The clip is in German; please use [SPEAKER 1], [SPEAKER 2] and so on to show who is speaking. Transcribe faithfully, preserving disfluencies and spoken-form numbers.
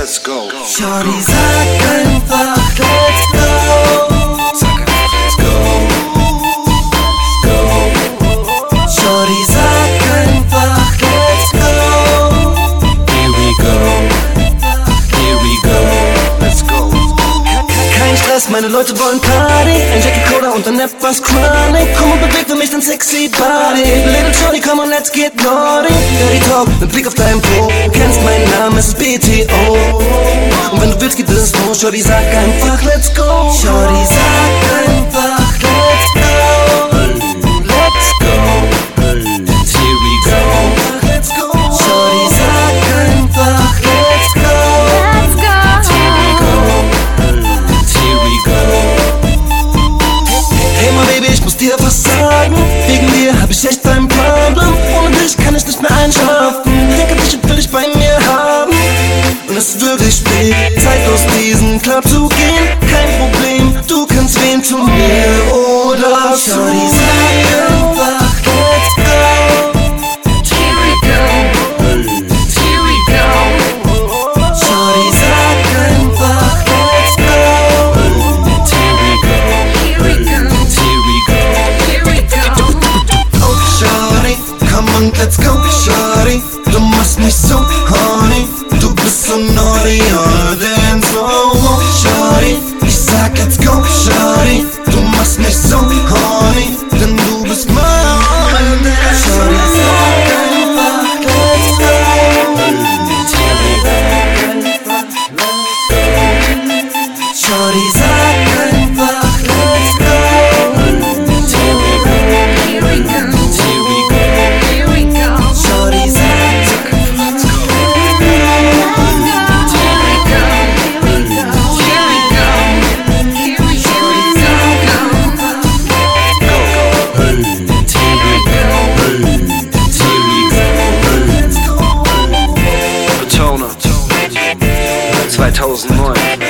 [SPEAKER 1] let's go.
[SPEAKER 2] Shorty, sag einfach, let's go.
[SPEAKER 1] Sag einfach, let's go. Go.
[SPEAKER 2] Shorty, sag einfach, let's go.
[SPEAKER 1] Here we go. Here we go. Let's go.
[SPEAKER 2] Kein Stress, meine Leute wollen Party. Ein Jackie Cola und dann etwas Chronic. Komm und beweg für mich dein sexy Body. Little Shorty, komm und let's get naughty. Dirty Talk mit Blick auf dein Po. Du kennst meinen Namen, es ist B T O. Und wenn du willst, geht es los. Shorty, sag einfach, let's go. Shorty, sag einfach, let's go.
[SPEAKER 1] Let's go. Here we go.
[SPEAKER 2] Let's go. Shorty, sag einfach, let's go.
[SPEAKER 3] Let's go.
[SPEAKER 1] Here we go. Here we go.
[SPEAKER 2] Hey my Baby, ich muss dir was sagen. Wegen dir hab ich echt ein Problem. Ohne dich kann ich nicht mehr einschlafen. Denke dich und will dich bei mir haben. Und es ist wirklich spät, Zeit aus diesem Club zu gehen. Kein Problem, du kannst wählen zu mir oder zu Shorty, sag einfach, let's go.
[SPEAKER 3] Here we go. Here we go.
[SPEAKER 2] Shorty, sag einfach, let's go.
[SPEAKER 1] Here we go.
[SPEAKER 3] Here we go.
[SPEAKER 1] Here we go.
[SPEAKER 3] Here we go.
[SPEAKER 2] Oh Shorty, komm und let's go. Shorty, du machst mich so horny. Du bist so naughty, all dance slow. Oh Shorty, ich sag let's go. Shorty, du machst mich so horny, denn du bist mein Dance. Shorty, sag einfach let's go. Shorty, sag einfach let's go.
[SPEAKER 3] Here we go.
[SPEAKER 1] Here we go.
[SPEAKER 3] Here we go.
[SPEAKER 2] Shorty, sag
[SPEAKER 1] Let's go. Betoner zweitausendneun